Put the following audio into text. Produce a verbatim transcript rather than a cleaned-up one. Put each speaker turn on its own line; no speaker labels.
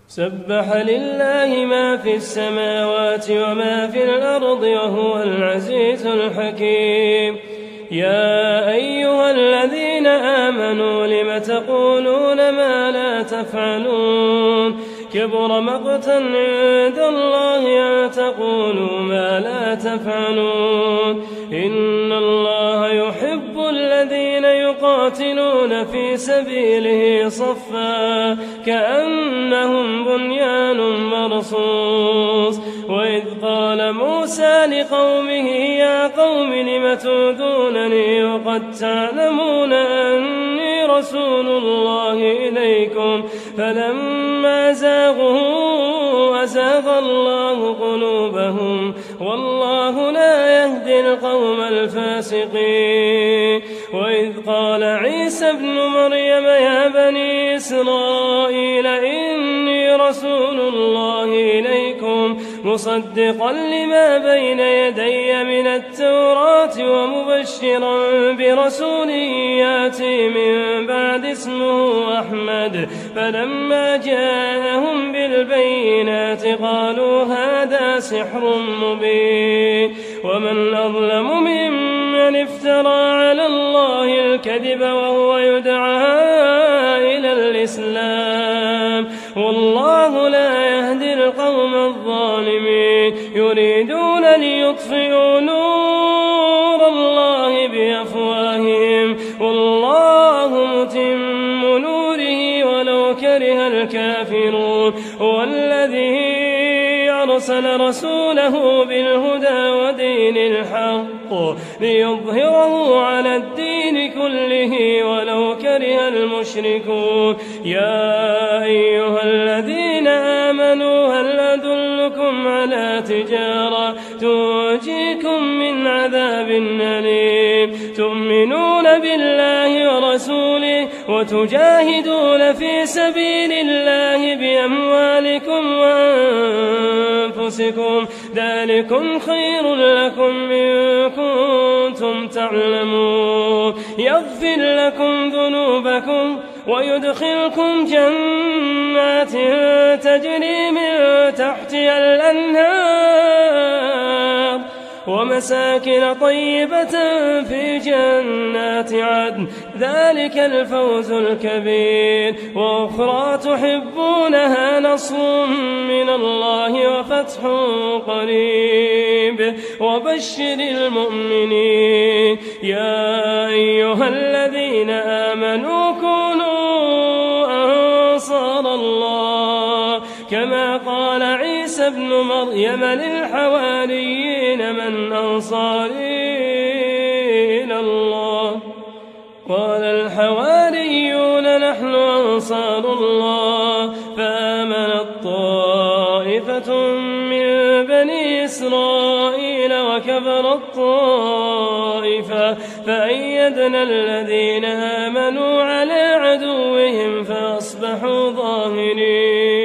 سبح لله ما في السماوات وما في الأرض وهو العزيز الحكيم. يا أيها الذين آمنوا لم تقولون ما لا تفعلون كبر مقتا عند الله أن تقولوا ما لا تفعلون إن الله يحب الذين يقاتلون في سبيله صفا كأنهم بنيان مرصوص. وإذ قال موسى لقومه يا قوم لم تؤذونني وقد تعلمون أني رسول الله إليكم فلما زاغوا أزاغ الله قلوبهم والله لا يهدي القوم الفاسقين. وإذ قال عيسى ابن مريم يا بني إسرائيل إني رسول الله إليكم مصدقا لما بين يدي من التوراة ومبشرا برسول ياتي من بعد اسمه أحمد فلما جاءهم بالبينات قالوا هذا سحر مبين. ومن أظلم ممن افترى على الله الكذب وهو يدعى إلى الإسلام والله لا يهدي القوم الظالمين. يريدون ليطفئوا نور الله بأفواههم والله متم نوره ولو كره الكافرون. هو الذي أرسل رسوله بالهدى ودين الحق ليظهره على الدين كله ولو كره المشركون. يا أيها الذين آمنوا هل أدلكم على تجارة تنجيكم من عذاب أليم تؤمنون بالله ورسوله وتجاهدون في سبيل الله بأموالكم وأنفسكم ذلكم خير لكم إن كنتم تعلمون. يغفر لكم ذنوبكم ويدخلكم جنات تجري من تحتها الأنهار ومساكن طيبة في جنات عدن ذلك الفوز الكبير. وأخرى تحبونها نصر من الله وفتح قريب وبشر المؤمنين. يا أيها الذين آمنوا كونوا أنصار الله كما قال عيسى ابن مريم للحواريين من أنصاري إلى الله قال الحواريون نحن أنصار الله فآمنت طائفة من بني إسرائيل وكفرت طائفة فأيدنا الذين آمنوا على عدوهم فأصبحوا ظاهرين.